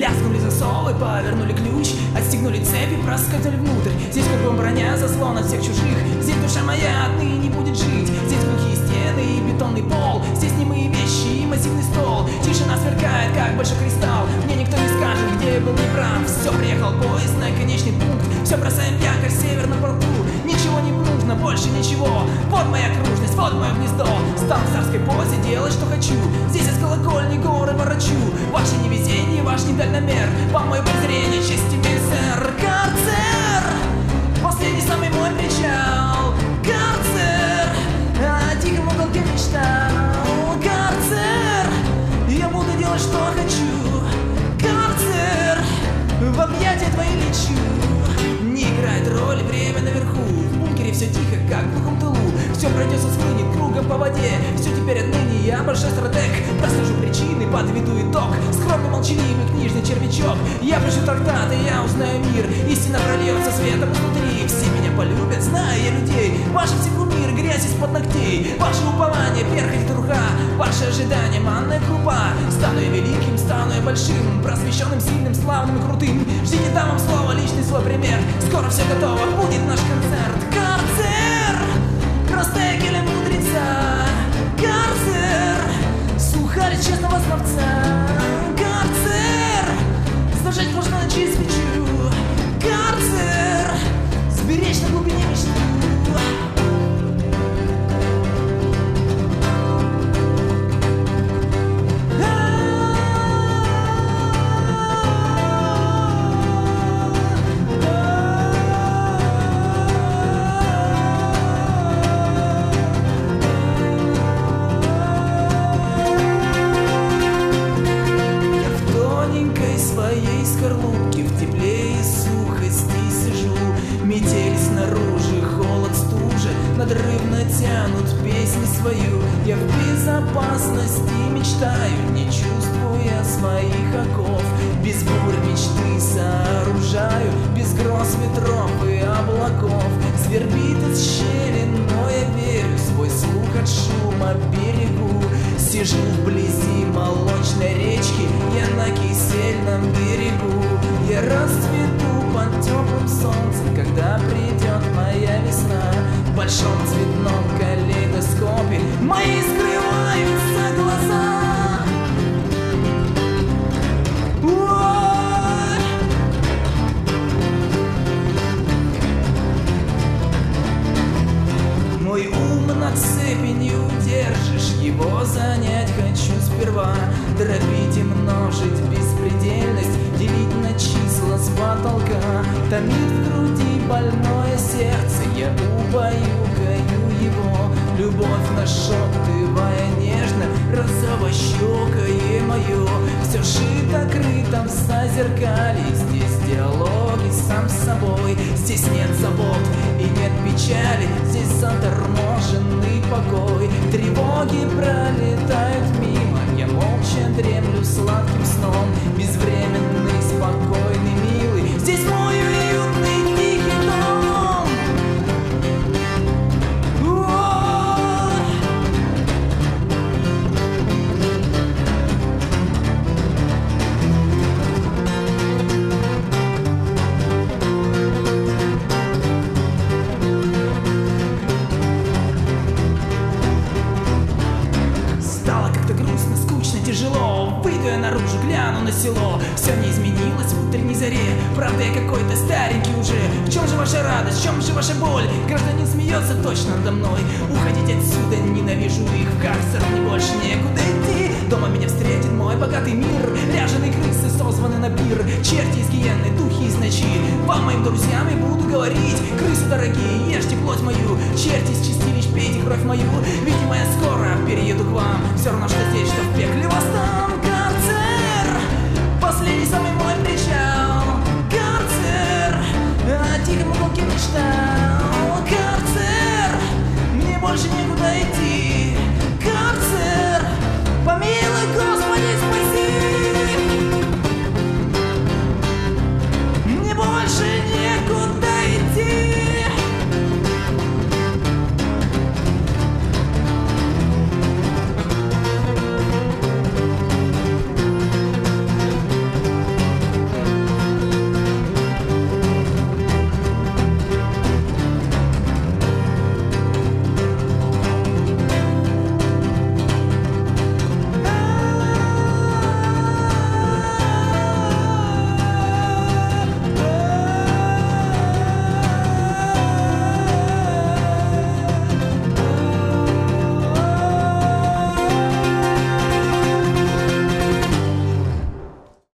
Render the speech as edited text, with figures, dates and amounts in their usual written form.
Лязгнули засовы, повернули ключ, отстегнули цепи, проскользнули внутрь. Здесь кругом броня, заслон от всех чужих. Здесь душа моя отныне будет жить. Здесь глухие стены и бетонный пол. Здесь немые вещи и массивный стол. Тишина сверкает, как большой кристалл. Мне никто не скажет, где я был неправ. Все, приехал поезд на конечный пункт. Все, бросаем якорь в северном порту. Ничего не нужно, больше ничего. Вот моя окружность, вот мое гнездо. Стану в царской позе, делать что хочу. Здесь я с колокольни горы ворочу. Ваше невезение, ваш недальномер. Вам мое презрение, честь тебе, сэр. Карцер! Последний самый мой причал. Карцер! О тихом уголке мечтал. Карцер! Я буду делать что хочу. Карцер! В объятия твои лечу. Не играет роли время наверху. В бункере все тихо, как в глухом тылу. Все пройдется, схлынет кругом по воде. Все теперь отныне я большой стратег. Прослежу причины, подведу итог. Скромно молчаливый книжный червячок. Я пишу трактаты, я узнаю мир. Истина прольется светом изнутри. Все меня полюбят, знаю я людей. Ваше всего мир, грязь из-под ногтей. Ваше упование, перхоть труха. Ваше ожидание, манная крупа. Стану я великим, стану я большим. Просвещенным, сильным, славным и крутым. Ждите, дам вам слово, личный свой пример. Скоро все готово, будет наш концерт. Карцер! Ростекеля мудреца. Карцер! Сухарь честного знавца. Карцер! Зажечь можно через свечу. Карцер! Сберечь на глубине мечту. Скорлупки в тепле и сухости сижу. Метель снаружи, холод, стужа надрывно тянут песнь свою. Я в безопасности мечтаю, не чувствуя своих оков. Без бур мечты сооружаю, без гроз ветров и облаков. Свербит из щели, но я верю, свой слух от шума берегу. Сижу вблизи молочной речки, я на кисельном берегу. Я расцвету под теплым солнцем, когда придет моя весна. В большом цветном калейдоскопе мои скрываются глаза. Мой ум на цепи не удержишь, его занять хочу сперва. Дробить и множить беспредельность, делить на числа с потолка. Томит в груди больное сердце, я убаюкаю его. Любовь нашептывая нежно, розовощекое мое. Все шито крыто в зазеркалье, здесь диалоги сам с собой. Здесь нет забот и нет печали, здесь заторможенный покой. Тревоги пролетают мимо, я молча дремлю сладким сном. Безвременный, спокойный, милый, здесь мой уютный тихий дом. Тяжело, выйду я наружу, гляну на село. Все не изменилось в утренней заре. Правда, я какой-то старенький уже. В чем же ваша радость, в чем же ваша боль? Гражданин смеется точно надо мной. Уходить отсюда, ненавижу их. В карцер мне больше некуда идти. Дома меня встретит мой богатый мир. Ряженые крысы созваны на пир. Черти из гиенны, духи из ночи. Вам, моим друзьям, я буду говорить. Крысы дорогие, ешьте плоть мою. Черти из чистилищ, пейте кровь мою. Видимо, я скоро перееду к вам. Все равно, что